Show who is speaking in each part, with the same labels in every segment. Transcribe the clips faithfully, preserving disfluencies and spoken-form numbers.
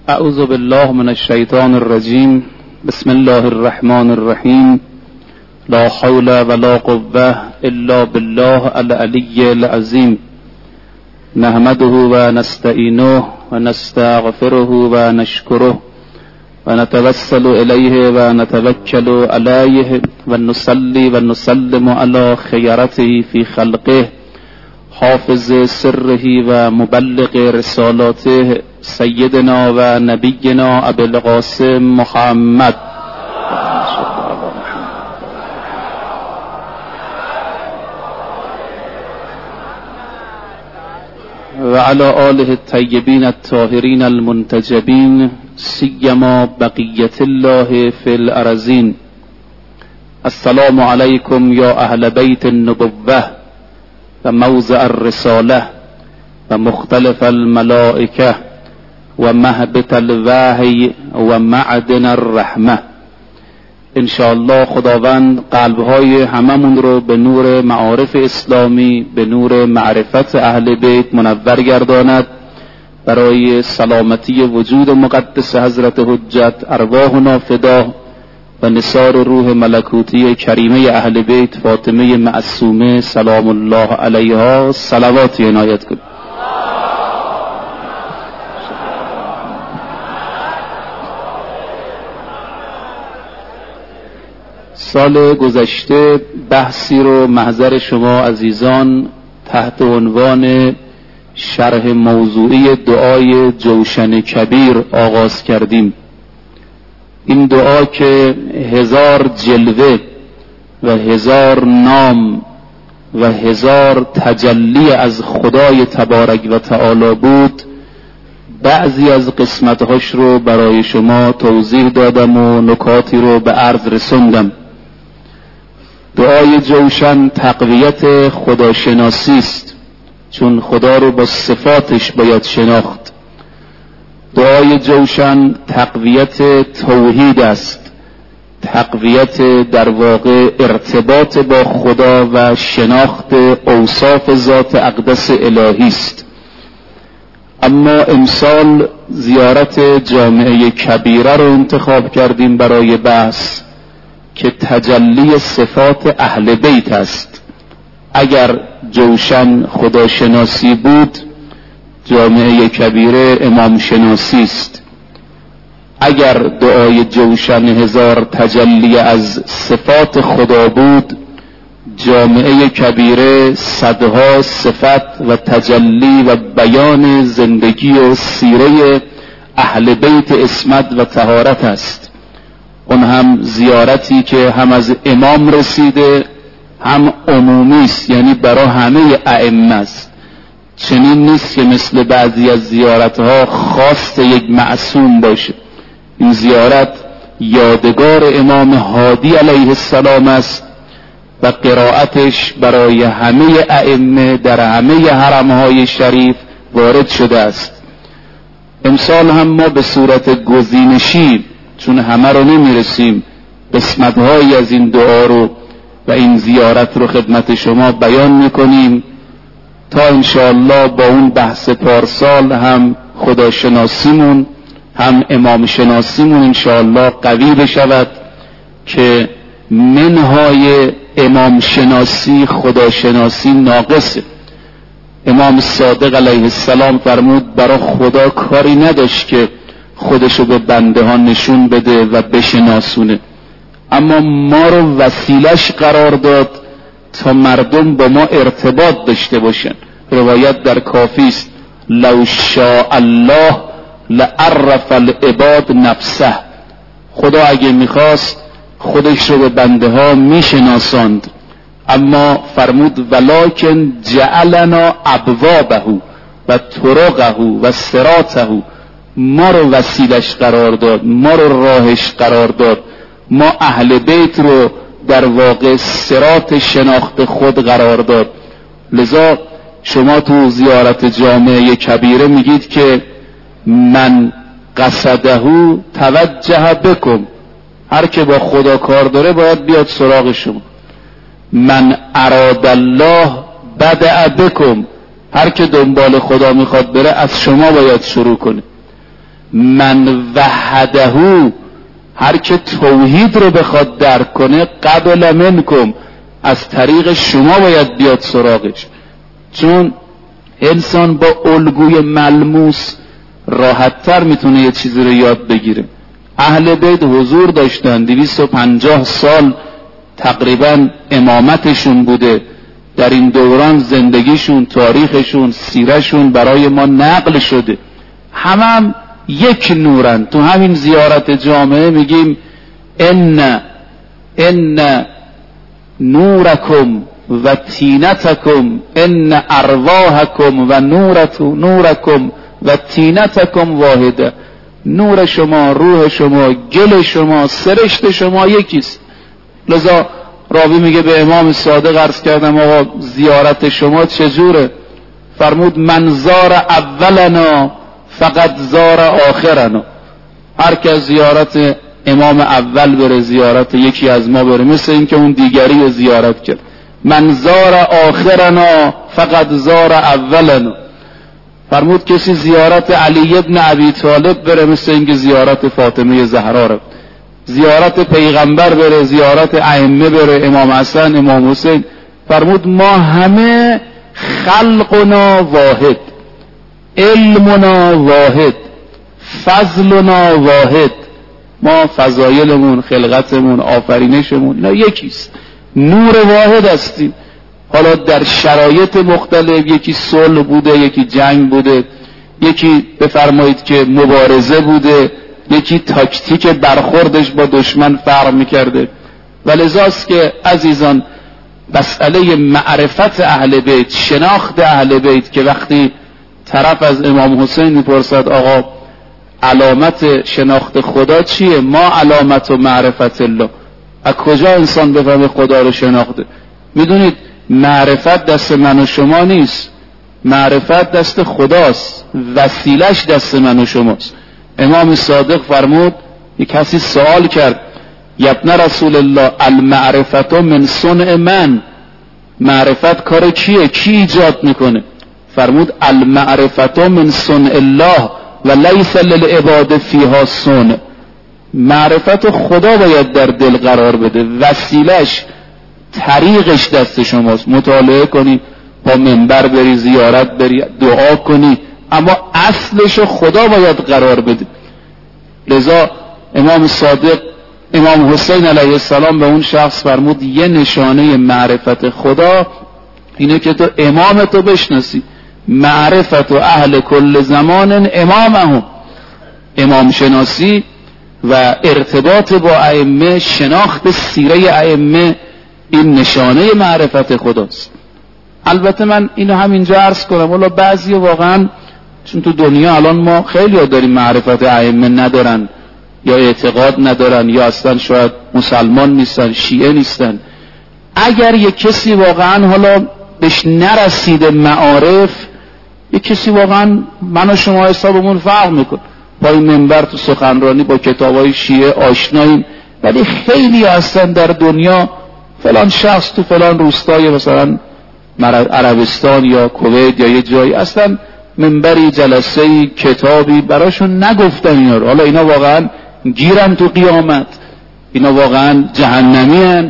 Speaker 1: اعوذ بالله من الشیطان الرجیم. بسم الله الرحمن الرحیم. لا حول ولا قوة الا بالله العلی العظیم. نحمده و نستعینه و نستغفره و نشکره و نتوسل الیه و نتوکل علیه و نصلی و نسلم علی خیرته فی خلقه حافظ سره و مبلغ رسالاته سیدنا و نبینا ابی القاسم محمد و علی آله الطیبین الطاهرین المنتجبین سیما بقیت الله فی الارضین. السلام علیکم یا اهل بیت النبوة و موضع الرساله و مختلف الملائکه و مهبط الوحی و معدن الرحمه. انشاءالله خداوند قلبهای هممون رو به نور معارف اسلامی، به نور معرفت اهل بیت منور گرداند، برای سلامتی وجود مقدس حضرت حجت ارواحنا فدا و نثار روح ملکوتی کریمه اهل بیت فاطمه معصومه سلام الله علیها صلواتی عنایت کنید. سال گذشته بحثی رو محضر شما عزیزان تحت عنوان شرح موضوعی دعای جوشن کبیر آغاز کردیم. این دعا که هزار جلوه و هزار نام و هزار تجلی از خدای تبارک و تعالی بود، بعضی از قسمتهاش رو برای شما توضیح دادم و نکاتی رو به عرض رسوندم. دعای جوشن تقویت خداشناسی است، چون خدا رو با صفاتش باید شناخت. دعای جوشن تقویت توحید است، تقویت در واقع ارتباط با خدا و شناخت اوصاف ذات اقدس الهی است. اما امسال زیارت جامعه کبیره رو انتخاب کردیم برای بحث که تجلی صفات اهل بیت است. اگر جوشن خداشناسی بود، جامعه کبیره امام شناسی است. اگر دعای جوشن هزار تجلی از صفات خدا بود، جامعه کبیره صدها صفت و تجلی و بیان زندگی و سیره اهل بیت عصمت و طهارت است. اون هم زیارتی که هم از امام رسیده هم عمومی است، یعنی برای همه ائمه است. چنین نیست که مثل بعضی از زیارتها خاص یک معصوم باشه. این زیارت یادگار امام هادی علیه السلام است و قرائتش برای همه ائمه در همه حرمهای شریف وارد شده است. امسال هم ما به صورت گزینشی، چون همه رو نمیرسیم، قسمت‌هایی از این دعا رو و این زیارت رو خدمت شما بیان میکنیم تا انشاءالله با اون بحث پارسال هم خداشناسیمون هم امام شناسیمون انشاءالله قوی بشود که منهای امام شناسی خداشناسی ناقصه. امام صادق علیه السلام فرمود برای خدا کاری نداشت که خودشو به بنده ها نشون بده و بشناسونه، اما ما رو وسیلش قرار داد تا مردم با ما ارتباط داشته باشن. روایت در کافی است لو شاء الله لعرف العباد نفسه. خدا اگه میخواست خودش رو به بنده ها میشناساند، اما فرمود ولکن جعلنا ابوابه و طرقه و صراطه. ما رو وسیلش قرار داد، ما رو راهش قرار داد، ما اهل بیت رو در واقع صراط شناخت خود قرار داد. لذا شما تو زیارت جامعه کبیره میگید که من قصده توجه بکم، هر که با خدا کار داره باید بیاد سراغ شما. من اراد الله بدأ بکم، هر که دنبال خدا میخواد بره از شما باید شروع کنه. من وحدهو، هر که توحید رو بخواد درک کنه، قبل منکم، از طریق شما باید بیاد سراغش. چون انسان با الگوی ملموس راحت‌تر میتونه یه چیزی رو یاد بگیره. اهل بیت حضور داشتن، دویست و پنجاه سال تقریبا امامتشون بوده. در این دوران زندگیشون، تاریخشون، سیرشون برای ما نقل شده. همه هم یک نورن. تو همین زیارت جامعه میگیم ان ان نورکم و تینتکم، ان ارواحکم و نورتو نورکم و تینتکم واحده. نور شما، روح شما، گل شما، سرشت شما یکیست. لذا راوی میگه به امام صادق عرض کردم آقا زیارت شما چجوره؟ فرمود من زار اولنا فقط زار آخرنا. هر که زیارت امام اول بره، زیارت یکی از ما بره، مثل این که اون دیگری رو زیارت کرد. من زار آخرنا فقط زار اولنا. فرمود کسی زیارت علی ابن ابی طالب بره، مثل این که زیارت فاطمه زهرا رو. زیارت پیغمبر بره، زیارت ائمه بره، امام حسن، امام حسین. فرمود ما همه خلقنا واحد، علمنا واحد، فضلنا واحد. ما فضایلمون، خلقتمون، آفرینشمون اینا یکیست. نور واحد هستیم. حالا در شرایط مختلف، یکی صلح بوده، یکی جنگ بوده، یکی بفرمایید که مبارزه بوده، یکی تاکتیک برخوردش با دشمن فرق میکرده. ولذاست که عزیزان مسئله معرفت اهل بیت، شناخت اهل بیت، که وقتی طرف از امام حسین میپرسد آقا علامت شناخت خدا چیه؟ ما علامت و معرفت الله. از کجا انسان بفهمه خدا رو شناخته؟ میدونید معرفت دست من و شما نیست، معرفت دست خداست، وسیلش دست من و شماست. امام صادق فرمود، یک کسی سوال کرد یبن رسول الله المعرفت من صنع من، معرفت کار کیه؟ کی ایجاد میکنه؟ فرمود المعرفت من صنع الله و لیس للعباد فیها صنع. معرفت خدا باید در دل قرار بده، وسیلش، طریقش دست شماست. مطالعه کنی، با منبر بری، زیارت بری، دعا کنی، اما اصلش خدا باید قرار بده. لذا امام صادق، امام حسین علیه السلام به اون شخص فرمود یه نشانه معرفت خدا اینه که تو امامتو بشناسی. معرفت و اهل کل زمان امامهم، امام شناسی و ارتباط با ائمه، شناخت سیره ائمه، این نشانه معرفت خداست. البته من اینو همینجا عرض کنم، والا بعضی واقعا چون تو دنیا الان ما خیلی ها داریم معرفت ائمه ندارن، یا اعتقاد ندارن، یا اصلا شاید مسلمان نیستن، شیعه نیستن. اگر یک کسی واقعا حالا بهش نرسیده معارف، یک کسی واقعا من و شما حسابمون فرق میکن، با این منبر تو سخنرانی با کتابای شیعه آشناییم، ولی خیلی هستن در دنیا فلان شخص تو فلان روستای مثلا عربستان یا کویت یا یه جایی اصلا منبری، جلسه‌ای، کتابی براشون نگفتن اینا رو. حالا اینا واقعا گیرن تو قیامت، اینا واقعا جهنمی هن.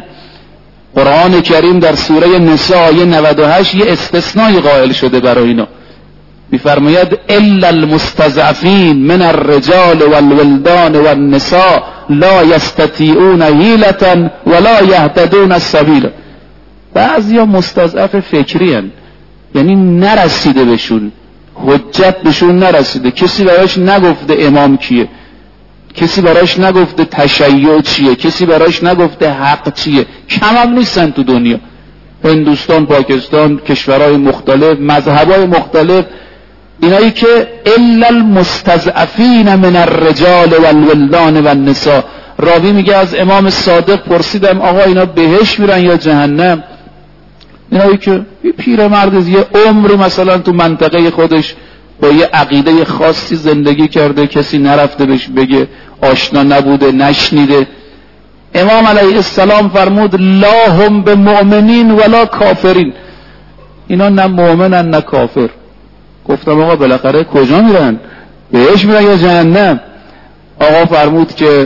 Speaker 1: قرآن کریم در سوره نساء آیه نود و هشت یه استثنایی قائل شده برای اینا، میفرماید الا المستضعفین من الرجال والولدان والنساء لا یستطیعون حیلة ولا یهتدون السبیل. بعضیا مستضعف فکری هن، یعنی نرسیده بهشون، حجت بهشون نرسیده، کسی براش نگفته امام کیه، کسی براش نگفته تشیع چیه، کسی براش نگفته حق چیه. کم هم نیستن تو دنیا، هندوستان، پاکستان، کشورهای مختلف، مذهبهای مختلف، اینایی که الا المستضعفین من الرجال والولدان والنساء. راوی میگه از امام صادق پرسیدم آقا اینا بهشت میرن یا جهنم؟ اینایی که یه پیرمرد یه عمر مثلا تو منطقه خودش با یه عقیده خاصی زندگی کرده، کسی نرفته بهش بگه، آشنا نبوده، نشنیده. امام علیه السلام فرمود لا هم به مؤمنین ولا کافرین، اینا نه مؤمنن نه کافر. گفتم آقا بالاخره کجا میرن؟ بهش میرن یا جهنم؟ آقا فرمود که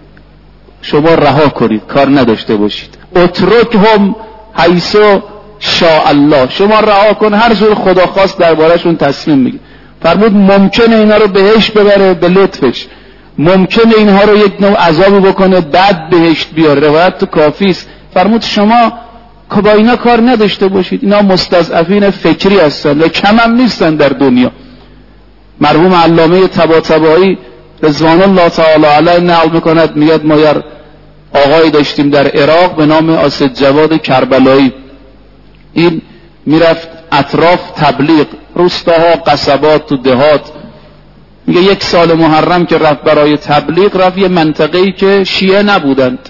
Speaker 1: شما رها کنید، کار نداشته باشید. اترکهم حیث شاء الله، شما رها کن، هر جور خدا خواست درباره‌شون تصمیم میگیره. فرمود ممکنه اینا رو بهشت ببره به لطفش، ممکنه اینها رو یک نوع عذابی بکنه بعد بهشت بیاره. روایت تو کافی است. فرمود شما که با اینا کار نداشته باشید، اینا مستضعفین فکری هستن و کم هم نیستن در دنیا. مرحوم علامه طباطبایی رضوان الله تعالی علیه نقل میکند، میگه ما یه آقایی داشتیم در عراق به نام اسد جواد کربلایی. این میرفت اطراف تبلیغ، روستاها، قصبات، تو دهات. میگه یک سال محرم که رفت برای تبلیغ، رفت یه منطقه‌ای که شیعه نبودند،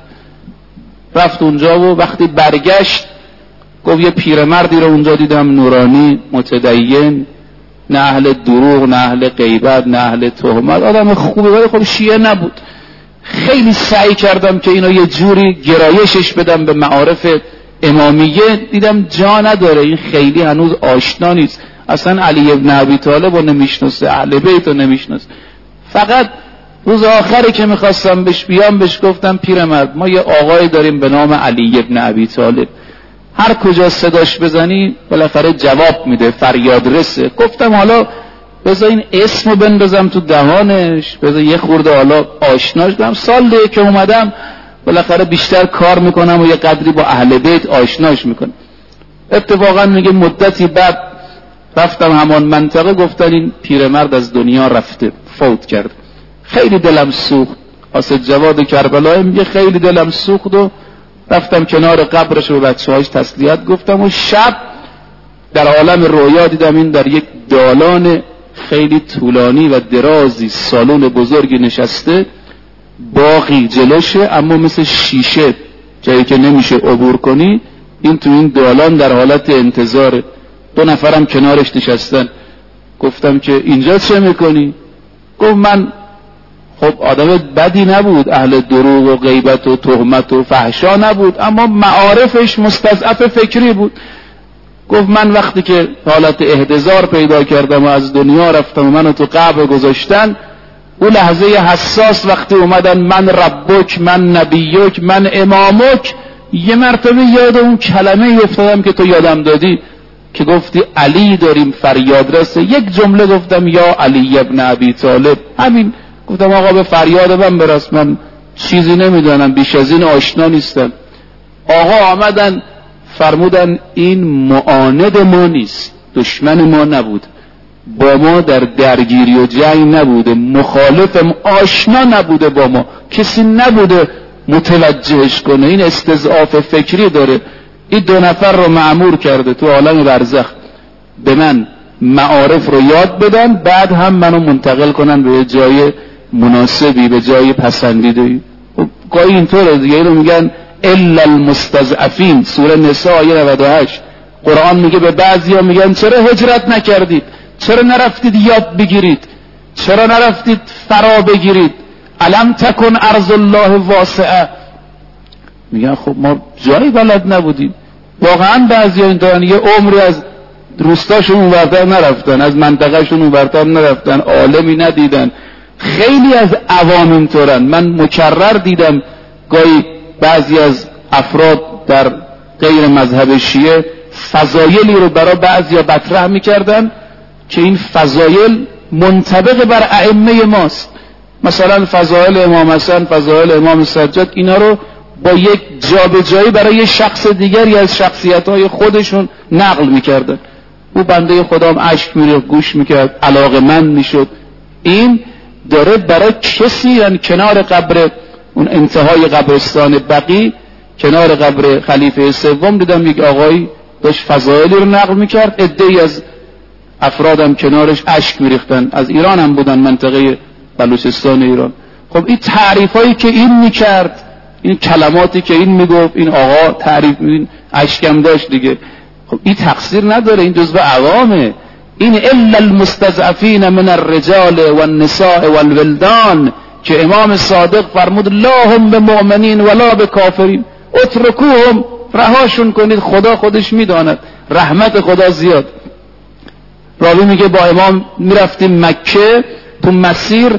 Speaker 1: رفت اونجا و وقتی برگشت گفت یه پیرمردی رو اونجا دیدم، نورانی، متدین، نه اهل دروغ، نه اهل غیبت، نه اهل تهمت، آدم خوبه ولی خب شیعه نبود. خیلی سعی کردم که اینو یه جوری گرایشش بدم به معارف امامیه، دیدم جا نداره، این خیلی هنوز آشنا نیست، اصلا علی ابن ابی طالب رو نمیشناسه، اهل بیت رو نمیشناسه. فقط روز آخری که میخواستم بهش بیام بهش گفتم پیرمرد ما یه آقای داریم به نام علی ابن ابی طالب، هر کجا صداش بزنی بالاخره جواب میده، فریاد رسه. گفتم حالا بذار این اسمو بندازم تو دهانش، بذار یه خورده حالا آشناش کنم، سال دیگه که اومدم بالاخره بیشتر کار میکنم و یه قدری با اهل بیت آشناش میکنم. اتفاقا میگه مدتی بعد رفتم همان منطقه، گفتن این پیرمرد از دنیا رفته، فوت کرد. خیلی دلم سوخت. اسد جواد کربلایی میگه خیلی دلم سوخت و رفتم کنار قبرش و بچه‌هاش تسلیت گفتم و شب در عالم رویا دیدم این در یک دالان خیلی طولانی و درازی، سالن بزرگی نشسته، باغی جلوشه اما مثل شیشه، جایی که نمیشه عبور کنی. این تو این دالان در حالت انتظاره، دو نفرم کنارش نشستن. گفتم که اینجا چه میکنی؟ گفت من خب آدم بدی نبود، اهل دروغ و غیبت و تهمت و فحشا نبود، اما معارفش مستضعف فکری بود. گفت من وقتی که حالت احتضار پیدا کردم و از دنیا رفتم و منو تو قبر گذاشتن، اون لحظه حساس وقتی اومدن من ربک، من نبیک، من امامک، یه مرتبه یاد اون کلمه افتادم که تو یادم دادی که گفتی علی داریم فریاد رسه. یک جمله گفتم یا علی ابن ابی طالب، همین. گفتم آقا به فریاد من برس، من چیزی نمیدونم، بیش از این آشنا نیستم. آقا آمدن فرمودن این معاند ما نیست، دشمن ما نبود، با ما در درگیری و جنگ نبوده، مخالفم، آشنا نبوده با ما، کسی نبوده متوجهش کنه، این استضعاف فکری داره. این دو نفر رو مأمور کرده تو عالم برزخ به من معارف رو یاد بدن، بعد هم منو منتقل کنن به جای مناسبی، به جای پسندیده. گاهی اینطوره دیگه، اینو میگن الا المستضعفین، سوره نساء آیه نود و هشت. قرآن میگه به بعضیا میگن چرا هجرت نکردید، چرا نرفتید یاد بگیرید، چرا نرفتید فرا بگیرید، الم تکن ارض الله واسعه. میگن خب ما جایی بلد نبودیم. واقعا بعضیا اینطورن، یه عمری از روستاشون اونورتر نرفتن، از منطقهشون اونورتر نرفتن، عالمی ندیدن. خیلی از عوام اینطورن. من مکرر دیدم گاهی بعضی از افراد در غیر مذهب شیعه فضایلی رو برای بعضیا مطرح میکردن که این فضایل منطبق بر ائمه ماست. مثلا فضایل امام حسن، فضایل امام سجاد، اینا رو با یک جابجایی برای شخص دیگری از شخصیت‌های خودشون نقل میکردن. او بنده خدام اشک میریخت، گوش میکرد، علاقه‌مند میشد. این داره برای کسی، یعنی کنار قبر اون انتهای قبرستان بقی، کنار قبر خلیفه سوم، دیدم یک آقایی داشت فضایلی رو نقل میکرد، عده‌ای از افرادم کنارش اشک میریختن، از ایران هم بودن، منطقه بلوچستان ایران. خب این تعریفایی که این میکرد، این کلماتی که این میگفت، این آقا تعریف، این اشکم داشت دیگه. خب این تقصیر نداره، این جزو عوامه. این الا المستضعفین من الرجال والنساء والولدان که امام صادق فرمود لا هم بمؤمنین ولا بکافرین، اترکوهم، رهاشون کنید، خدا خودش میداند، رحمت خدا زیاد. راوی میگه با امام میرفتیم مکه، تو مسیر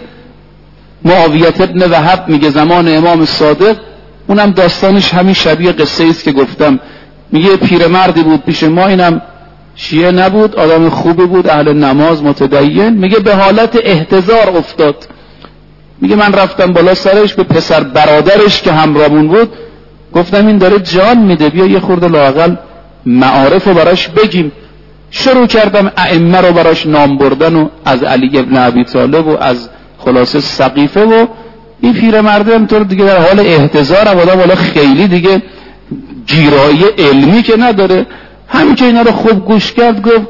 Speaker 1: معاویه ابن وهب میگه زمان امام صادق، اونم داستانش همین شبیه قصه است که گفتم. میگه پیرمردی بود پیش ما، اینم شیعه نبود، آدم خوبی بود، اهل نماز، متدین. میگه به حالت احتضار افتاد. میگه من رفتم بالا سرش، به پسر برادرش که همراهمون بود گفتم این داره جان میده، بیا یه خورده لااقل معارف رو براش بگیم. شروع کردم ائمه رو براش نام بردن و از علی ابن ابی طالب و از خلاصه سقیفه، و این پیرمرده همطور دیگه در حال احتضار هم آدم والا خیلی دیگه گیرایی علمی که نداره. همین که اینا رو خوب گوش کرد گفت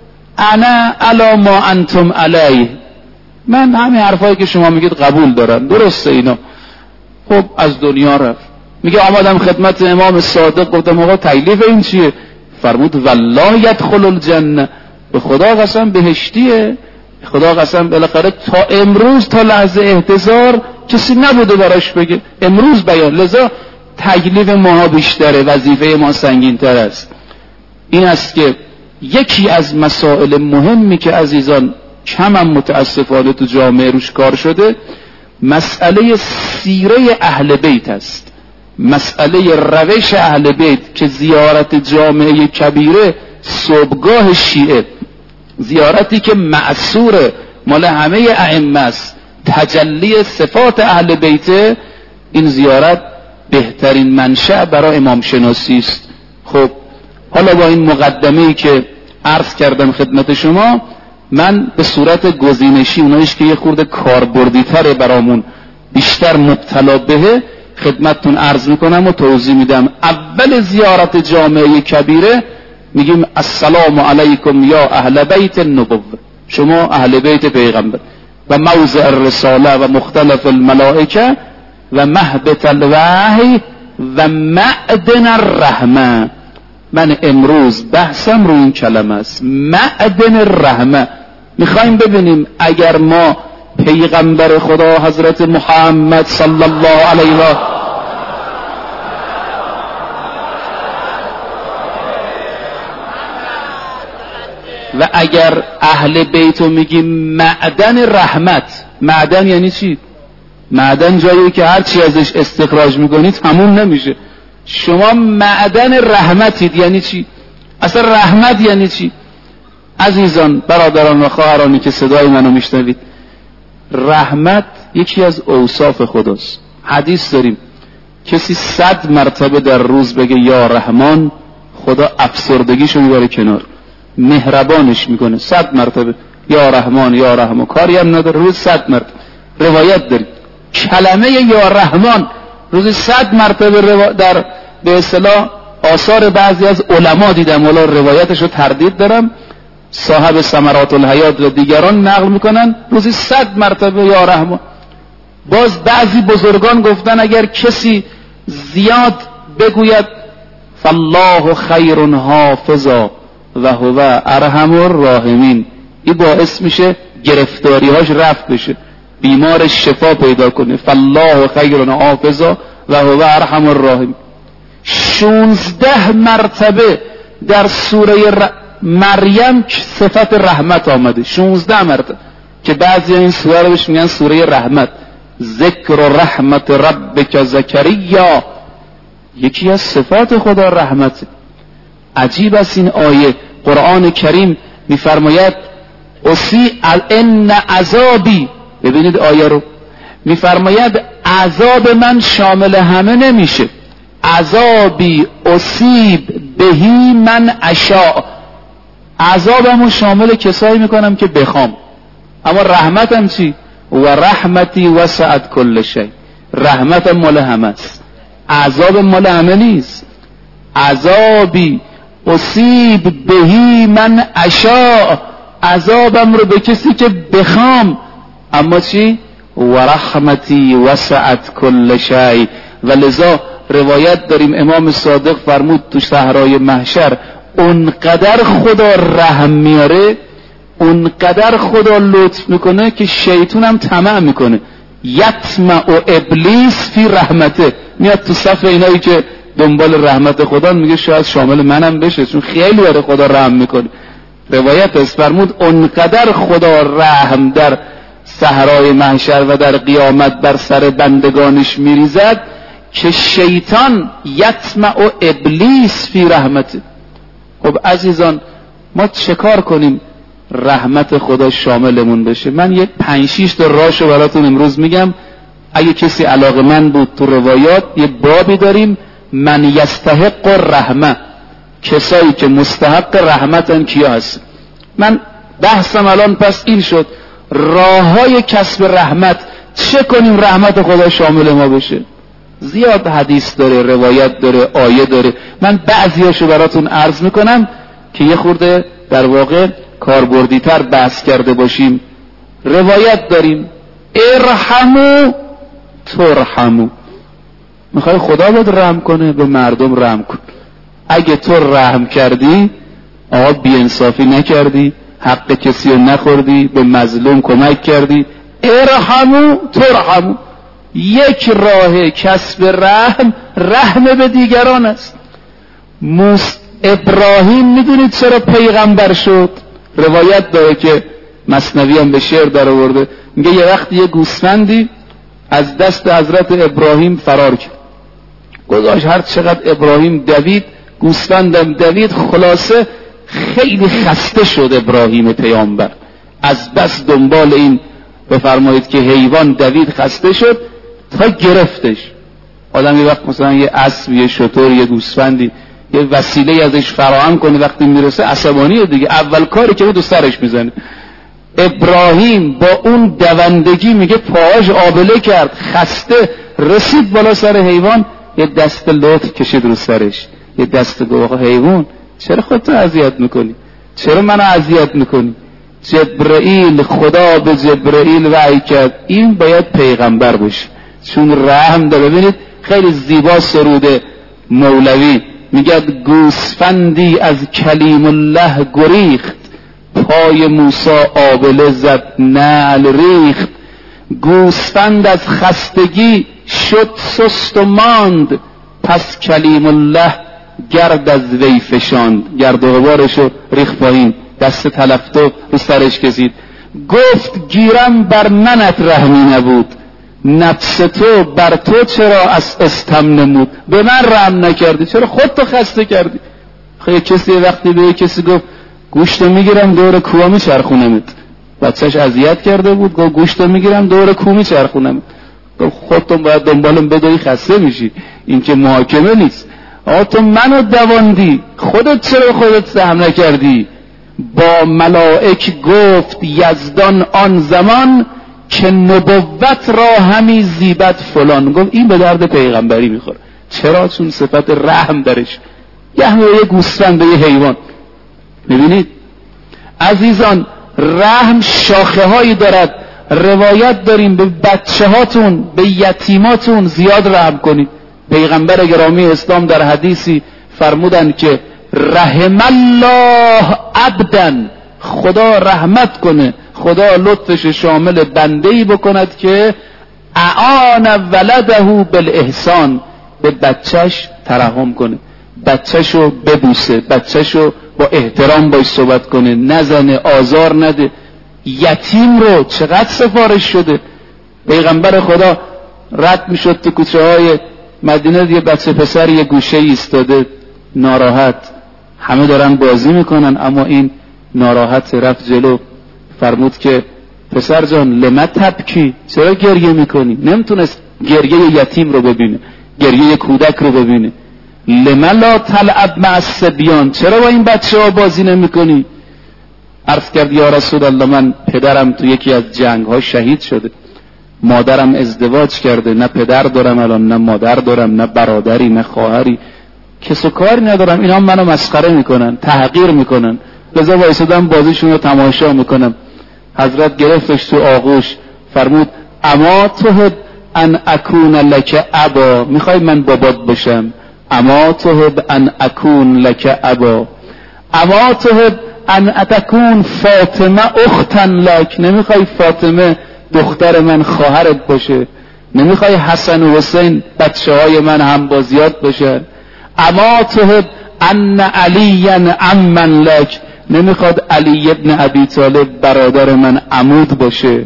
Speaker 1: انا علی ما انتم علیه، من همین حرفایی که شما میگید قبول دارم، درسته اینا. خب از دنیا رفت. میگه آمدم خدمت امام صادق، گفتم آقا تکلیف این چیه؟ فرمود والله یدخل الجنه، به خدا قسم بهشتیه، خدا قسم. بالاخره تا امروز تا لحظه احتضار کسی نبوده براش بگه، امروز بیان. لذا تکلیف ما بیشتره، وظیفه ما سنگین‌تر است. این است که یکی از مسائل مهمی که عزیزان کم هم متاسفانه تو جامعه روش کار شده، مسئله سیره اهل بیت است. مسئله روش اهل بیت که زیارت جامعه کبیره، صبحگاه شیعه، زیارتی که معصور مال همه ائمه است، تجلی صفات اهل بیت، این زیارت بهترین منشأ برای امام شناسی است. خب حالا با این مقدمه‌ای که عرض کردم خدمت شما، من به صورت گزینشی اونایش که یه خورده کاربردی تره برامون، بیشتر مبتلا بهه، خدمتتون عرض میکنم و توضیح میدم. اول زیارت جامعه کبیره میگیم السلام علیکم یا اهل بیت النبوه، شما اهل بیت پیغمبر، و موضع الرساله و مختلف الملائکه و مهبط الوحی و معدن الرحمه. من امروز بحثم رو این کلمه است، معدن الرحمه. میخوایم ببینیم اگر ما پیغمبر خدا حضرت محمد صلی الله علیه و و اگر اهل بیتو میگیم معدن رحمت، معدن یعنی چی؟ معدن جایی که هر چی ازش استخراج میکنید تموم نمیشه. شما معدن رحمتید، یعنی چی؟ اصلا رحمت یعنی چی؟ عزیزان، برادران و خواهرانی که صدای منو میشنوید، رحمت یکی از اوصاف خداست. حدیث داریم کسی صد مرتبه در روز بگه یا رحمان، خدا افسردگیشو میبره کنار، مهربانش میکنه. صد مرتبه یا رحمان یا رحمان، کاری هم نداره، روز صد مرتبه. روایت داریم کلمه یا رحمان روز صد مرتبه روا... در به اصطلاح آثار بعضی از علما دیدم، ولی روایتشو تردید دارم، صاحب ثمرات الحیات و دیگران نقل میکنن روزی صد مرتبه یا رحمان. باز بعضی بزرگان گفتن اگر کسی زیاد بگوید فالله خیر حافظا و هو ارحم الراحمین، این باعث میشه گرفتاریهاش رفع بشه، بیمارش شفا پیدا کنه. فالله خیر حافظا و هو ارحم الراحمین. شونزده مرتبه در سوره ر... مریم صفت رحمت آمده، شونزده مرتبه، که بعضی این سوره رو بهش میگن سوره رحمت. ذکر رحمت ربک زکریا، یکی از صفات خدا رحمت. عجیب است این آیه. قرآن کریم میفرماید اسی ان عذابی، ببینید آیه رو، میفرماید عذاب من شامل همه نمیشه، عذابی اصیب بهی من اشاء، عذابمو شامل کسایی میکنم که بخوام. اما رحمتم چی؟ و رحمتی وسعت کل شی، رحمتم مال همه است، عذاب مال همه نیست. عذابی اصیب بهی من اشاء، عذابم رو به کسی که بخوام. اما چی؟ و رحمتی وسعت کل شی. و لذا روایت داریم امام صادق فرمود تو صحرای محشر اونقدر خدا رحم میاره، اونقدر خدا لطف میکنه که شیطون هم طمع میکنه. یطمع و ابلیس فی رحمته، میاد تو صف اینایی که دنبال رحمت خدا، میگه شاید شامل منم بشه، چون خیلی برای خدا رحم میکنه. روایت است فرمود اونقدر خدا رحم در صحرای محشر و در قیامت بر سر بندگانش میریزد که شیطان یطمع و ابلیس فی رحمته. خب عزیزان ما چه کار کنیم رحمت خدا شاملمون بشه؟ من یه پنج شیش تا راهشو براتون امروز میگم. اگه کسی علاقه‌مند بود تو روایات یه بابی داریم من یستحق الرحمه، کسایی که مستحق رحمتن کیا هست. من بحثم الان پس این شد راههای کسب رحمت، چه کنیم رحمت خدا شامل ما بشه. زیاد حدیث داره، روایت داره، آیه داره. من بعضیاشو براتون عرض میکنم که یه خورده در واقع کاربردی تر بحث کرده باشیم. روایت داریم ارحمو ترحمو. میخوای خدا بهت رحم کنه، به مردم رحم کن. اگه تو رحم کردی، آقا بی‌انصافی نکردی، حق کسی رو نخوردی، به مظلوم کمک کردی، ارحمو ترحمو. یک راه کسب رحم رحم به دیگران است. موسی ابراهیم میدونید چرا پیغمبر شد؟ روایت داره که مثنوی هم به شعر در آورده، میگه یه وقت یه گوسفندی از دست حضرت ابراهیم فرار کرد، گذاشت هر چقدر ابراهیم دوید گوسفندم دوید، خلاصه خیلی خسته شد ابراهیم پیامبر از بس دنبال این بفرمایید که حیوان دوید خسته شد تا گرفتش. آدم یه وقت مثلا یه اسب، یه شتر، یه گوسفندی یه وسیله ازش فراهم کنه، وقتی میرسه عصبانیه دیگه، اول کاری که بود سرش میزنه. ابراهیم با اون دوندگی میگه پاهاش آبله کرد، خسته، رسید بالا سر حیوان، یه دست لطف کشید رو سرش، یه دست گفت حیوان چرا خودتو اذیت میکنی؟ چرا منو اذیت میکنی؟ جبرئیل، خدا به جبرئیل وحی کرد این باید پیغمبر باشه چون رحم داره. ببینید خیلی زیبا سروده مولوی میگه گوسفندی از کلیم الله گریخت، پای موسی آبله زد نعل ریخت. گوسفند از خستگی شد سست و ماند، پس کلیم الله گرد از وی فشاند، گرد و غبارشو ریخت پایین، دست تلفتو رو سرش کشید. گفت گیرم بر منت رحمی نبود، نفس تو بر تو چرا از استم نمود. به من رحم نکردی، چرا خودتو خسته کردی؟ خیلی کسی وقتی به کسی گفت گوشتو میگیرم دور کوه میچرخونمت، بچهش اذیت کرده بود، گفت گوشتو میگیرم دور کوه میچرخونمت، گفت خودتون باید دنبالم بدوی خسته میشی، این که محاکمه نیست. آقا تو منو دواندی، خودت چرا خودت سهم نکردی؟ با ملائک گفت یزدان آن زمان، که نبوت را همی زیبت فلان. گفت این به درد پیغمبری میخوره. چرا؟ چون صفت رحم درش. یه یه گوسفند به یه حیوان. میبینید عزیزان رحم شاخه هایی دارد. روایت داریم به بچه هاتون، به یتیماتون زیاد رحم کنید. پیغمبر گرامی اسلام در حدیثی فرمودن که رحم الله عبدن، خدا رحمت کنه، خدا لطفش شامل بنده‌ای بکند که اعان ولده بالاحسان، به بچهش ترحم کنه، بچهشو ببوسه، بچهشو با احترام باش صحبت کنه، نزنه، آزار نده. یتیم رو چقدر سفارش شده. پیغمبر خدا رد میشد تو کوچه های مدینه، یه بچه پسر یه گوشه ایستاده ناراحت، همه دارن بازی میکنن اما این ناراحت رفت جلو، فرمود که پسر جان لما تبکی، چرا گریه میکنی؟ نمیتونست گریه یتیم رو ببینه، گریه کودک رو ببینه. لما لا تلعب مع الصبیان، چرا با این بچه ها بازی نمیکنی؟ عرض کرد یا رسول الله من پدرم تو یکی از جنگ ها شهید شده، مادرم ازدواج کرده، نه پدر دارم الان، نه مادر دارم، نه برادری، نه خواهری، کس و کاری ندارم، اینا منو مسخره میکنن، تحقیر میکنن، لذا وایسادم بازیشون رو تماشا میکنم. حضرت گرفتش تو آغوش، فرمود اما تحب ان اکون لک ابا، میخوای من بابات باشم؟ اما تحب ان اکون لک ابا، اما تحب ان اتکون فاطمه اختن لک، نمیخوای فاطمه دختر من خواهرت باشه؟ نمیخوای حسن و حسین بچه های من هم بازیات باشن؟ اما تحب ان علی عمن لک، نمیخواد علی ابن ابی طالب برادر من عمود باشه؟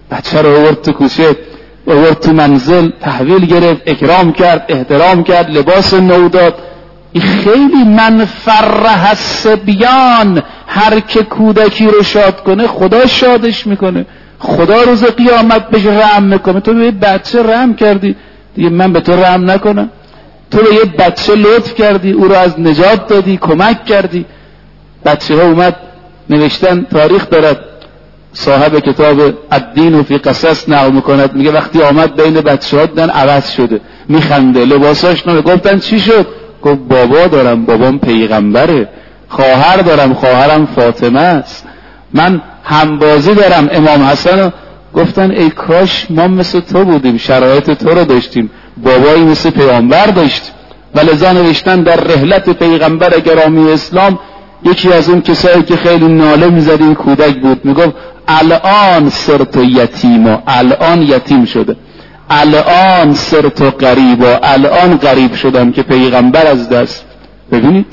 Speaker 1: بچه رو آورد تو کوچه، آورد تو منزل، تحویل گرفت، اکرام کرد، احترام کرد، لباس نو داد. این خیلی من فرح الصبیان، هر که کودکی رو شاد کنه خدا شادش میکنه، خدا روز قیامت بهش رحم میکنه. تو به یه بچه رحم کردی، دیگه من به تو رحم نکنم؟ تو به یه بچه لطف کردی، او رو از نجات دادی، کمک کردی. بچه ها اومد نوشتن، تاریخ دارد، صاحب کتاب الدین فی قصص نقل میکند، میگه وقتی آمد بین بچه ها دیدن عوض شده، میخنده، لباساش نمه. گفتن چی شد؟ گفت بابا دارم، بابام پیغمبره. خواهر دارم، خواهرم فاطمه است. من همبازی دارم، امام حسن. گفتن ای کاش ما مثل تو بودیم، شرایط تو رو داشتیم، بابایی مثل پیغمبر داشتیم. ولذا نوشتن در رحلت پیغمبر گرامی اسلام، یکی از اون کسایی که خیلی ناله میزد این کودک بود، میگفت الان صرت یتیما، الان یتیم شده، الان صرت غریبا، الان غریب شدم که پیغمبر از دست. ببینید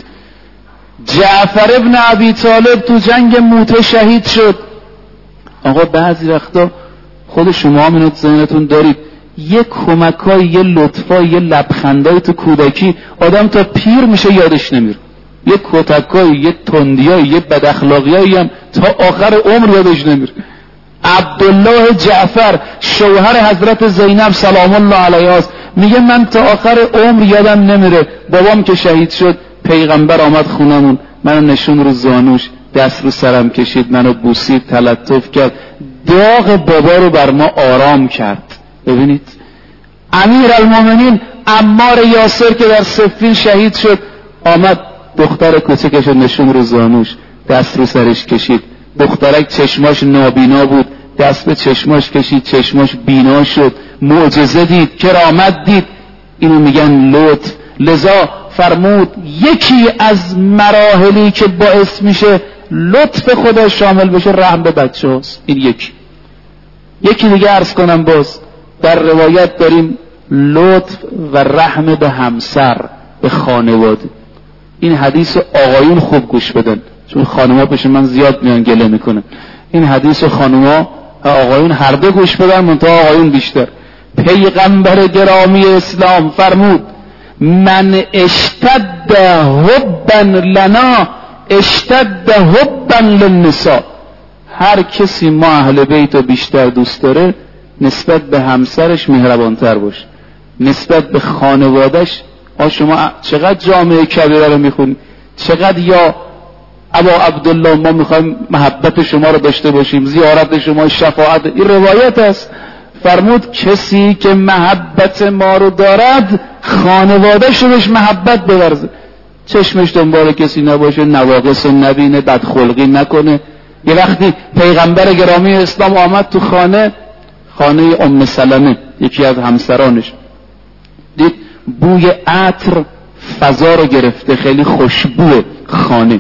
Speaker 1: جعفر ابن ابی طالب تو جنگ موته شهید شد. آقا بعضی وقتا خود شما هم اینو تو ذهنتون دارید، یه کمکای، یه لطفای، یه لبخندای تو کودکی آدم تا پیر میشه یادش نمیره. یه کتکای، یه تندیای، یه بداخلاقیایی هم تا آخر عمر یادش نمیره. عبدالله جعفر شوهر حضرت زینب سلام الله علیها میگه من تا آخر عمر یادم نمیره، بابام که شهید شد پیغمبر آمد خونمون، منو نشون رو زانوش، دست رو سرم کشید، منو بوسید، تلطف کرد، داغ بابا رو بر ما آرام کرد. ببینید امیرالمومنین عمار یاسر که در صفین شهید شد، آمد دختر کوچکش نشون رو زانوش، دست رو سرش کشید. دخترک چشماش نابینا بود، دست به چشماش کشید، چشماش بینا شد، معجزه دید، کرامت دید. اینو میگن لطف. لذا فرمود یکی از مراحلی که باعث میشه لطف خدا شامل بشه رحم به بچه هاست. این یکی. یکی دیگه عرض کنم، باز در روایت داریم لطف و رحم به همسر، به خانواده. این حدیث آقایون خوب گوش بدن، چون خانوما پیش من زیاد میان گله میکنن. این حدیث خانوما و آقایون هر دو گوش بدن، منتها آقایون بیشتر. پیغمبر گرامی اسلام فرمود من اشتد حبا لنا اشتد حبا للنساء. هر کسی ما اهل بیت رو بیشتر دوست داره، نسبت به همسرش مهربانتر باشه، نسبت به خانوادش. آ شما چقدر جامعه کبیره رو میخونی، چقدر یا ابا عبدالله ما میخوایم محبت شما رو داشته باشیم، زیارت شما، شفاعت. این روایت است. فرمود کسی که محبت ما رو دارد، خانواده‌اش رو بهش محبت بورزه، چشمش دنبال کسی نباشه، نواقص نبینه، بدخلقی نکنه. یه وقتی پیغمبر گرامی اسلام آمد تو خانه، خانه ام سلمه یکی از همسرانش، دید بوی عطر فضا رو گرفته، خیلی خوشبوه خانه.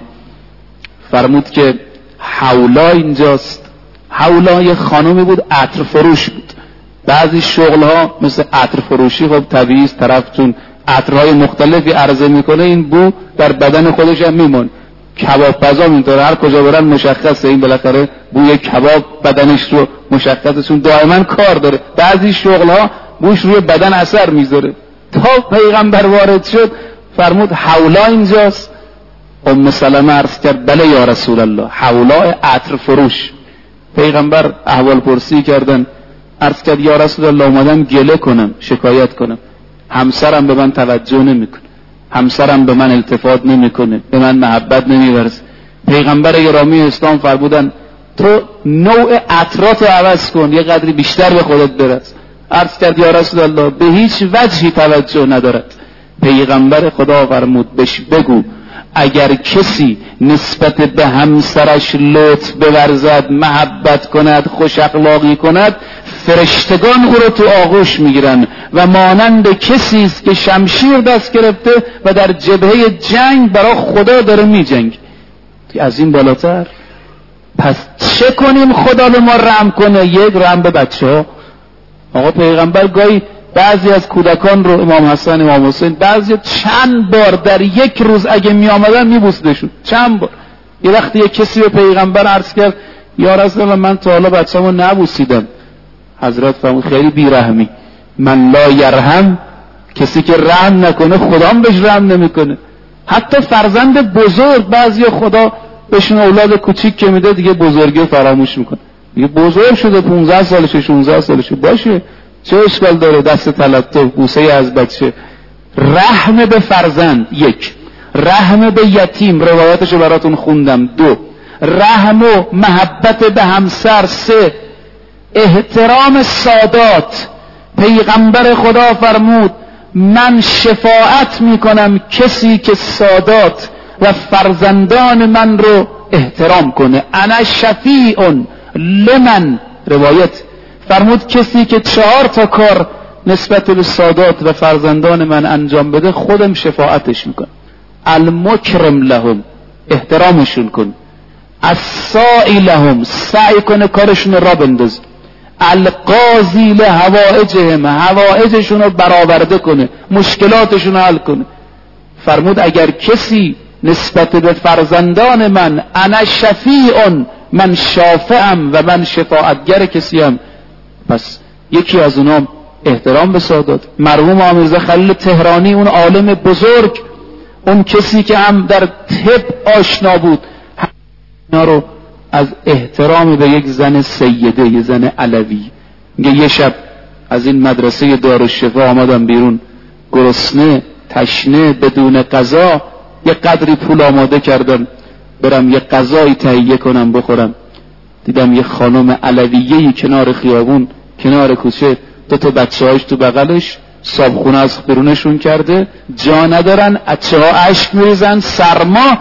Speaker 1: فرمود که حولا اینجاست. حولا یه خانومی بود عطر فروش بود. بعضی شغلها مثل عطر فروشی خب طبیعی است، طرف چون عطرهای مختلفی عرضه میکنه این بو در بدن خودش هم میمونه. کباب پزا اینطور هر کجا برن مشخصه، این بالاخره بوی کباب بدنش رو مشخصه، چون دائما کار داره. بعضی شغلها بوش روی بدن اثر میذاره. تا پیغمبر وارد شد فرمود حولا اینجاست. ام سلمه عرض کرد بله یا رسول الله، حولا عطر فروش. پیغمبر احوال پرسی کردن، عرض کرد یا رسول الله اومدم گله کنم، شکایت کنم، همسرم به من توجه نمیکنه، همسرم به من التفات نمیکنه، به من محبت نمیورزه. پیغمبر گرامی اسلام فرمودن تو نوع عطرات رو عوض کن، یه قدری بیشتر به خودت برس. عرض کرد یا رسول الله به هیچ وجهی توجه ندارد. پیغمبر خدا فرمود بهش بگو اگر کسی نسبت به همسرش لطف بورزد، محبت کند، خوش اخلاقی کند، فرشتگان او رو تو آغوش میگیرن و مانند کسی است که شمشیر دست گرفته و در جبهه جنگ برای خدا داره میجنگ. از این بالاتر پس چه کنیم خدا به ما رحم کنه؟ یک، رحم به بچه ها. آقا پیغمبر گاهی بعضی از کودکان رو، امام حسن، امام حسین، بعضی چند بار در یک روز اگه می آمدن می بوسیدشون، چند بار. یه وقتی یک کسی به پیغمبر عرض کرد یا رسول الله من تا حالا بچه‌مو نبوسیدم، حضرت فرمود خیلی بیرحمی، من لا یرحم، کسی که رحم نکنه خدا هم بهش رحم نمیکنه. حتی فرزند بزرگ بعضی خدا بهشون اولاد کوچیک که میده دیگه بزرگی فراموش میکنه، دیگه بزرگ شده پونزده سالشه شانزده سالشه، باشه چه اشکال داره، دست تلطف بوسه از بچه. رحم به فرزند یک، رحم به یتیم روایتشو براتون خوندم دو، رحم و محبت به همسر سه، احترام سادات. پیغمبر خدا فرمود من شفاعت میکنم کسی که سادات و فرزندان من رو احترام کنه. انا شفیع لمن، روایت فرمود کسی که چهار تا کار نسبت به سادات و فرزندان من انجام بده خودم شفاعتش میکنم. المکرم لهم، احترامشون کن. الساعی لهم، سعی کنه کارشون را بنداز. القاضی لحوائجهم، حوائجشون رو برآورده کنه، مشکلاتشون رو حل کنه. فرمود اگر کسی نسبت به فرزندان من انا شفیع، من شافعم و من شفاعتگر کسیم، پس یکی از اونام احترام به سادات. مرحوم آقا میرزا خلیل تهرانی، اون عالم بزرگ، اون کسی که هم در طب آشنا بود، اینا رو از احترام به یک زن سیده، یک زن علوی، میگه یه شب از این مدرسه دارالشفا آمدم بیرون گرسنه تشنه بدون غذا، یه قدری پول آماده کردم برم یه غذایی تهیه کنم بخورم، دیدم یه خانم علویه‌ای کنار خیابون کنار کوچه، دو تا بچه‌هاش تو بغلش، صابخونه از برونشون کرده، جا ندارن، بچه‌ها اشک میریزن، سرما.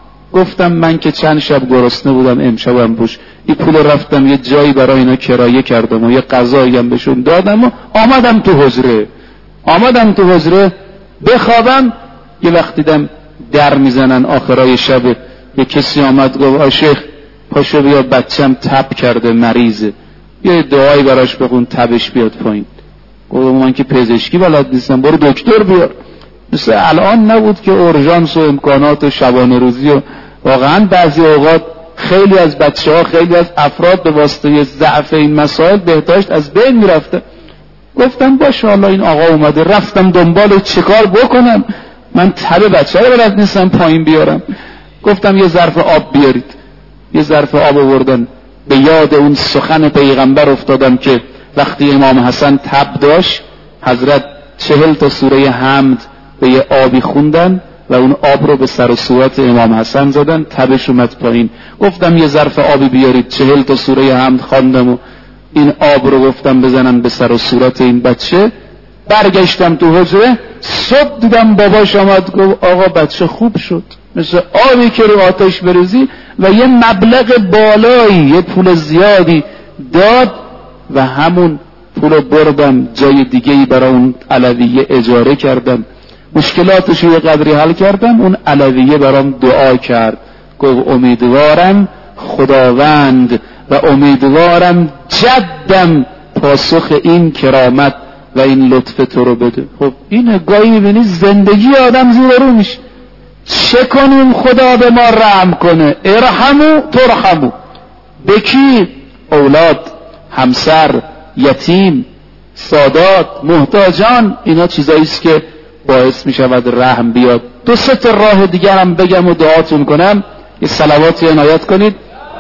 Speaker 1: گفتم من که چند شب گرسنه بودم امشبم پوش این پول رفتم یه جایی برای اینا کرایه کردم و یه غذایی هم بهشون دادم و آمدم تو حجره آمدم تو حجره بخوابم. یه وقت دیدم در میزنن آخرای شب، یه کسی آمد گفت آ شیخ پاشو بیا بچم تب کرده مریضه، یه دعایی براش بخون تبش بیاد پایین. گفتم من که پزشکی بلد نیستم، برو دکتر بیار. مثل الان نبود که اورژانس و امکانات و شبانه روزی و واقعا بعضی اوقات خیلی از بچه ها خیلی از افراد به واسطه ضعف این مسائل بهداشت از بین میرفته. گفتم باشه حالا این آقا اومده، رفتم دنبال چیکار بکنم، من تب بچه ها رو بلد نیستم پایین بیارم. گفتم یه ظرف آب بیارید، یه ظرف آب آوردن. به یاد اون سخن پیغمبر افتادم که وقتی امام حسن تب داشت حضرت چهل تا سوره حمد به یه آبی خوندن و اون آب رو به سر و صورت امام حسن زدن، تبش اومد پایین. گفتم یه ظرف آبی بیارید، چهل تا سوره حمد خواندم و این آب رو گفتم بزنم به سر و صورت این بچه. برگشتم تو حجره، صبح دیدم باباش آمد گفت آقا بچه خوب شد، مثل آبی که رو آتش بریزی، و یه مبلغ بالایی یه پول زیادی داد و همون پول بردم جای دیگه‌ای برای اون علویه اجاره کردم، مشکلاتش رو یه قدری حل کردم. اون علویه برام دعا کرد، گفت امیدوارم خداوند و امیدوارم جدم پاسخ این کرامت و این لطف تو رو بده. خب این گاهی میبینی زندگی آدم زیر رو میشه. چه کنیم خدا به ما رحم کنه؟ ارحمو ترحمو. به کی؟ اولاد، همسر، یتیم، سادات، محتاجان. اینا چیزایی است که باعث می شود رحم بیاد. دو سه تا راه دیگر هم بگم و دعاتون کنم، یه صلواتی عنایت کنید.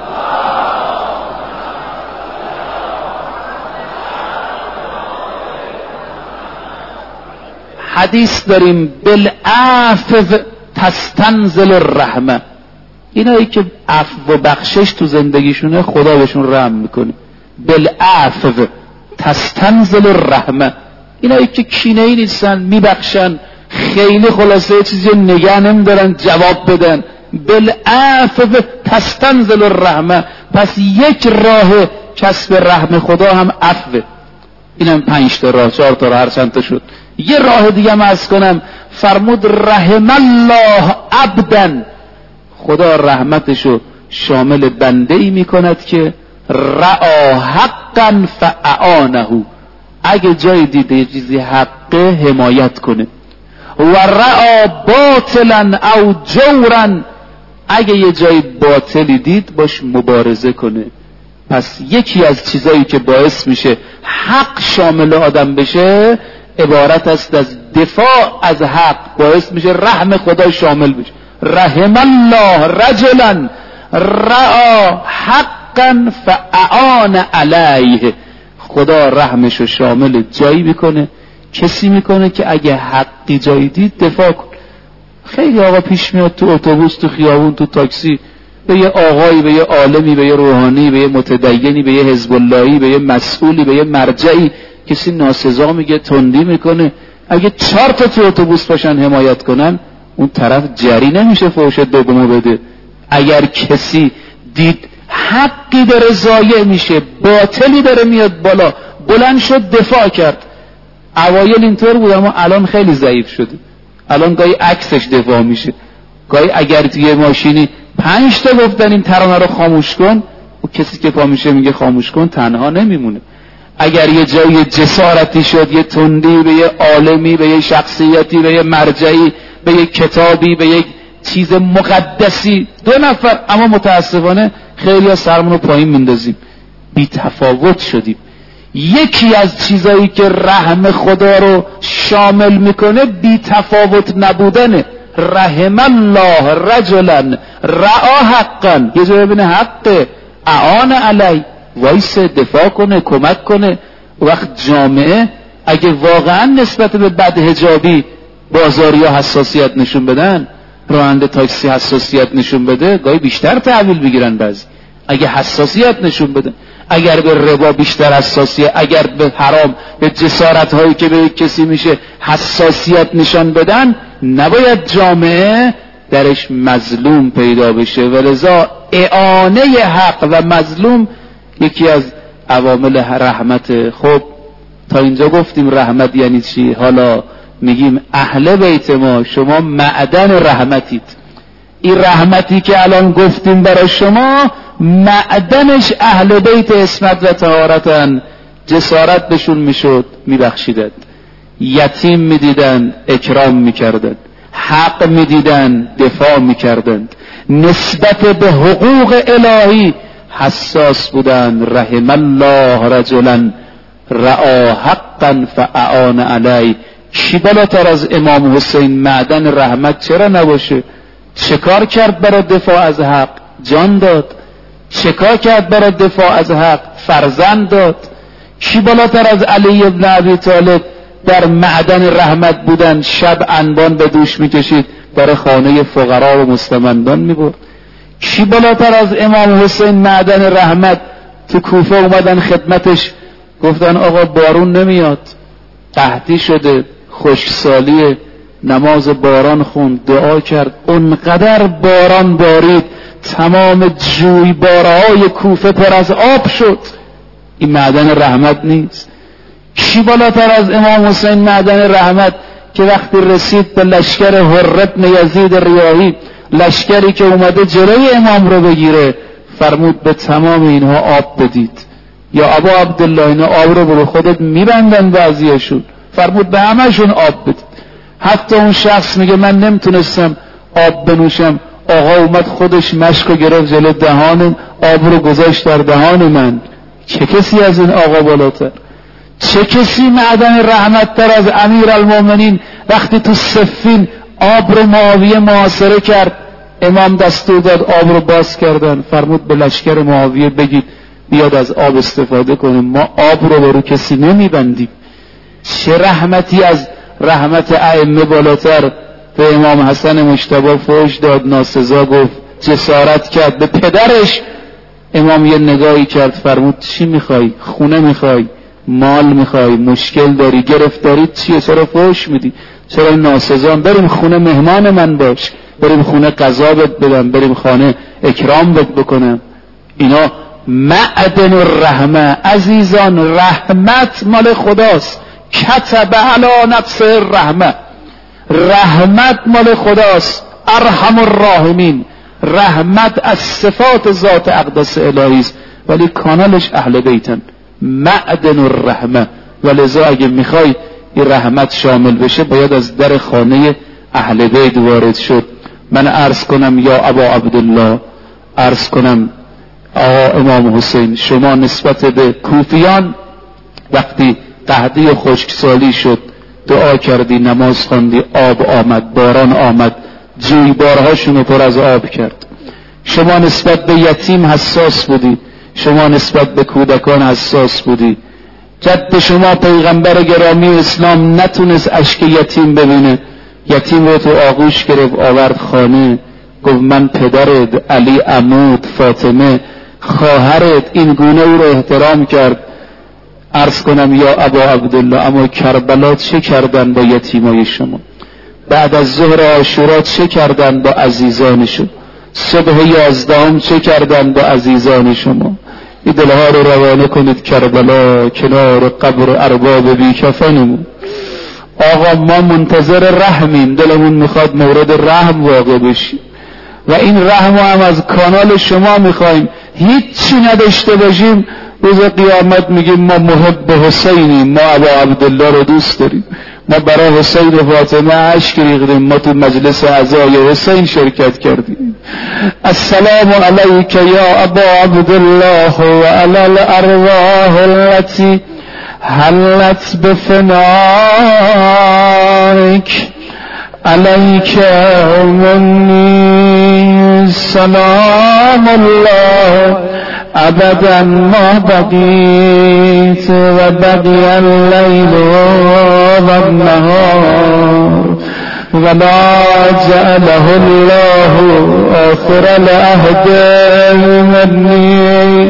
Speaker 1: حدیث داریم بالعفو تستنزل الرحمه، اینایی که عفو و بخشش تو زندگیشونه خدا بهشون رحم میکنه. بالعفو تستنزل الرحمه، اینایی که کینه‌ای نیستن، میبخشن، خیلی خلاصه چیزی نگه نمیدارن جواب بدن. بالعفو تستنزل الرحمه. پس یک راه کسب رحم خدا هم عفو. اینم پنج تا راه، چهار تا راه، هر چند تا شد. یه راه دیگه هم عرض کنم، فرمود رحم الله عبدا، خدا رحمتشو شامل بنده ای میکند که رعا حقا فاعانه، اگه جای دیده یه چیزی حقه حمایت کنه. و رعا باطلا او جورا، اگه یه جای باطلی دید باش مبارزه کنه. پس یکی از چیزایی که باعث میشه حق شامل آدم بشه عبارت است از دفاع از حق، باعث میشه رحم خدا شامل بشه. رحم الله رجلا رعا حقا فاعان علیه، خدا رحمشو شامل جایی میکنه، کسی میکنه که اگه حقی جایی دید دفاع کن. خیلی آقا پیش میاد تو اتوبوس، تو خیابون، تو تاکسی، به یه آقایی، به یه عالمی، به یه روحانی، به یه متدینی، به یه حزب اللهی، به یه مسئولی، به یه مرجعی کسی ناسزا میگه، تندی میکنه، اگه چهار تا تو اتوبوس باشن حمایت کنن اون طرف جری نمیشه فوش دومو بده. اگر کسی دید حقی داره ضایع میشه، باطلی داره میاد بالا، بلند شد دفاع کرد. اوایل اینطور بود اما الان خیلی ضعیف شده. الان گاهی عکسش دفاع میشه، گاهی اگر توی ماشینی پنج تا گفتن این ترانه رو خاموش کن، و کسی که پا میشه میگه خاموش کن تنها نمیمونه. اگر یه جای جسارتی شد، یه تندی به یه عالمی، به یه شخصیتی، به یه مرجعی، به یه کتابی، به یه چیز مقدسی، دو نفر، اما متاسفانه خیلی از سرمون رو پایین میندازیم، بی تفاوت شدیم. یکی از چیزایی که رحم خدا رو شامل میکنه بی تفاوت نبودنه. رحم الله رجلا رعا حقا، یه جایی ببینه حقه، اعان علی، وایس دفاع کنه، کمک کنه. وقت جامعه اگه واقعا نسبت به بدحجابی بازاری ها حساسیت نشون بدن، راننده تاکسی حساسیت نشون بده، گاهی بیشتر تحویل بگیرن. بعضی اگه حساسیت نشون بدن، اگر به ربا بیشتر حساسیت، اگر به حرام، به جسارت هایی که به کسی میشه حساسیت نشان بدن، نباید جامعه درش مظلوم پیدا بشه. ولذا اعانه حق و مظلوم یکی از عوامل رحمت. خب تا اینجا گفتیم رحمت یعنی چی. حالا میگیم اهل بیت ما، شما معدن رحمتید. این رحمتی که الان گفتیم برای شما معدنش اهل بیت اسمت و طهارتن. جسارت بهشون میشد میبخشیدند، یتیم میدیدن اکرام میکردند، حق میدیدن دفاع میکردند، نسبت به حقوق الهی حساس بودن. رحم الله رجلا رعا حقا فاعان علی. کی بالاتر از امام حسین معدن رحمت چرا نباشه؟ چه کار کرد برای دفاع از حق؟ جان داد. چه کار کرد برای دفاع از حق؟ فرزند داد. کی بالاتر از علی ابن ابی طالب در معدن رحمت بودن؟ شب انبان به دوش میکشید، برای خانه فقرا و مستمندان میبرد. کی بالاتر از امام حسین معدن رحمت؟ تو کوفه اومدن خدمتش، گفتن آقا بارون نمیاد، قحطی شده، خشکسالیه، نماز باران خوند، دعا کرد، اونقدر باران بارید تمام جویبارهای کوفه پر از آب شد. این معدن رحمت نیست؟ کی بالاتر از امام حسین معدن رحمت که وقتی رسید به لشکر حر بن یزید ریاحی، لشکری که اومده جلوی امام رو بگیره، فرمود به تمام اینها آب بدید. یا ابا عبدالله اینا آب رو برو خودت میبندن بعضیشون، فرمود به همشون آب بدید. حتی اون شخص میگه من نمیتونستم آب بنوشم، آقا اومد خودش مشکو گرفت جلو دهانم، آب رو گذاشت در دهان من. چه کسی از این آقا بالاتر؟ چه کسی معدن رحمت تر از امیر المومنین؟ وقتی تو صفین آب رو معاویه محاصره کرد، امام دستور داد آب رو باز کردن، فرمود به لشکر معاویه بگید بیاد از آب استفاده کنه، ما آب رو برو کسی نمیبندیم. چه رحمتی از رحمت ائمه بالاتر؟ به امام حسن مجتبی فوش داد، ناسزا گفت، جسارت کرد. به پدرش امام یه نگاهی کرد، فرمود چی میخوای؟ خونه میخوای؟ مال میخوای؟ مشکل داری؟ گرفتاری چیه؟ چرا فوش میدی؟ چرا ناسزان؟ بریم خونه مهمان من باش، بریم خونه قضا بد بدم، بریم خانه اکرام بد بکنم. اینا معدن الرحمه. عزیزان رحمت مال خداست. کتب علی نفسه الرحمه، رحمت مال خداست. ارحم الراحمین. رحمت از صفات ذات اقدس الهی است، ولی کانالش اهل بیتن. معدن الرحمه. ولذا اگه میخوای این رحمت شامل بشه باید از در خانه اهل بیت وارد شد. من عرض کنم یا ابا عبدالله، عرض کنم آقا امام حسین، شما نسبت به کوفیان وقتی قحطی و خشکسالی شد دعا کردی، نماز خواندی، آب آمد، باران آمد، جویبارهاشون رو پر از آب کرد. شما نسبت به یتیم حساس بودی، شما نسبت به کودکان حساس بودی. جد شما پیغمبر گرامی اسلام نتونست اشک یتیم ببینه، یتیم رو تو آغوش گرفت آورد خانه، گفت من پدرت، علی عمود، فاطمه خواهرت، این گونه او رو احترام کرد. عرض کنم یا ابا عبدالله، اما کربلا چه کردن با یتیمای شما؟ بعد از ظهر عاشورا چه کردن با عزیزانشون؟ صبح یازدهم چه کردن با عزیزان شما؟ این دلها رو روانه کنید کربلا، کنار قبر ارباب بی کفنمون. آقا ما منتظر رحمیم، دلمون میخواد مورد رحم واقع بشیم و این رحم هم از کانال شما میخوایم. هیچی نداشته باشیم روز قیامت میگیم ما محب حسینیم، ما ابا عبدالله رو دوست داریم، ما برای حسین و فاطمه اشک ریختیم، ما تو مجلس عزای حسین شرکت کردیم. السلام علیک یا ابا عبدالله و علی الارواح التي حلت بفنائك علیک منی سلام الله ابدا ما بقیت و بقی اللیل و النهار ولا جعله الله آخر العهد منی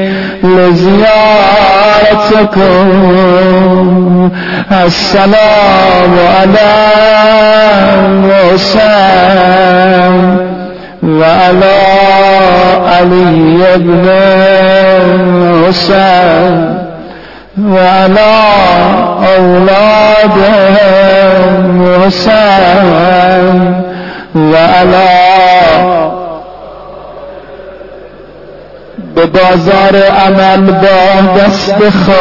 Speaker 1: لزیارتكم. السلام علی موسی وعلى علي بن حسين وعلى أولاد حسين وعلى به بازار عمل با دست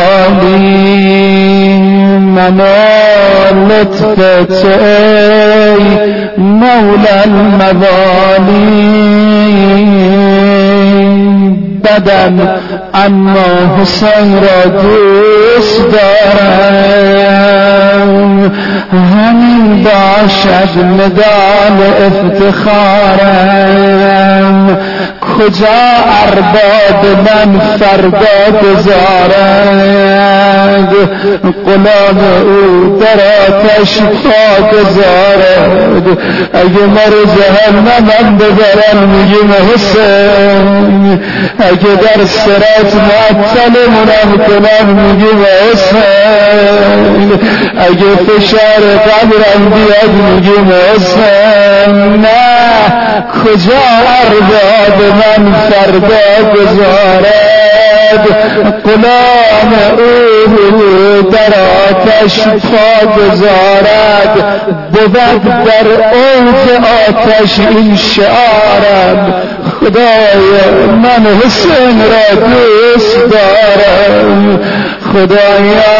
Speaker 1: خالی منو لطف تو ای مولا الموالی بدن اما حسین را دوست دارم، همین باشد مدال افتخارم. کجا ارباب من فردا گذارد، غلام او در آتش پا گذارد. اگه مر جهنمم ببرن میگیم حسین، اگه در صراط معطلمونم کنن میگیم حسین، اگه فشار قبرم بیاد میگیم حسین. نه، کجا ارباب من فردا گذارد، غلام او در آتش پا گذارد. بود در اوج آتش این شعارم، خدای من حسین را دوست دارم، خدایا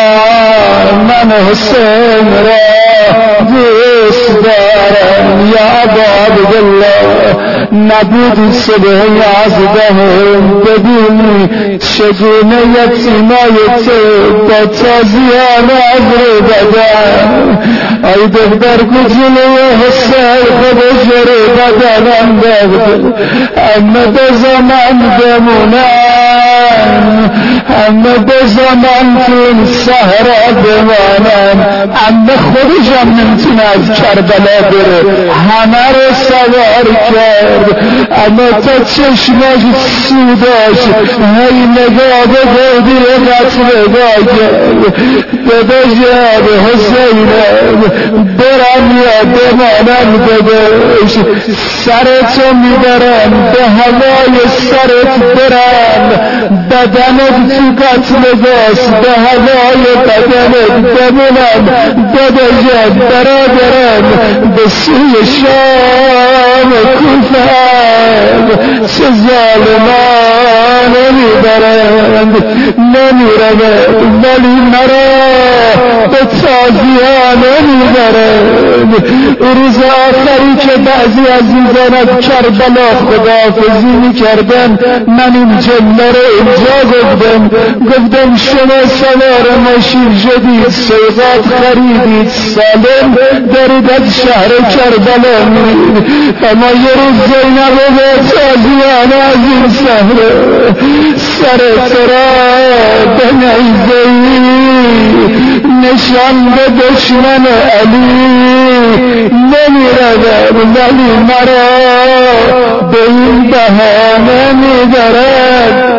Speaker 1: من حسین را دوست دارم. یا ابا عبدالله، نبود صبح یازدهم ببینی چگونه یتیمای تو با تازیان عبر دادن. ای دختر کجلوی حسین خودش رو بدنم داد، اما به زمان بمونم، اما به زمان تو این صحرا بمانم. اما خودشم نمیتونه از کربلا بره، همه رو سوار کرد، اما تا چشماش سوداش هی نگاه به گردی قطر نگاه کرد. داداش حسینم برم یا بمانم، داداش سرتو میبرم به هوای سرت برم، بدنت تو قتل باس به هوای بدنت بمونم. داداش برادرم به سوی شام کوفم چه ظالمان میبرند، نمیرم ولی مرا به
Speaker 2: تازیانه میبرد. روز آخری که بعضی عزیزان از کربلا خداحافظی میکردن، من این جمله رو اینجا گفتم گفتم شما سوار ماشین شدید، سوغات خریدید، سالم دارید از شهر کربلا میرید، اما یه روز زینب و تازیانه از این شهر سر ترا به نیزه‌ای نشان به دشمن علی نمیرود، ولی مرا به این بهانه میدارد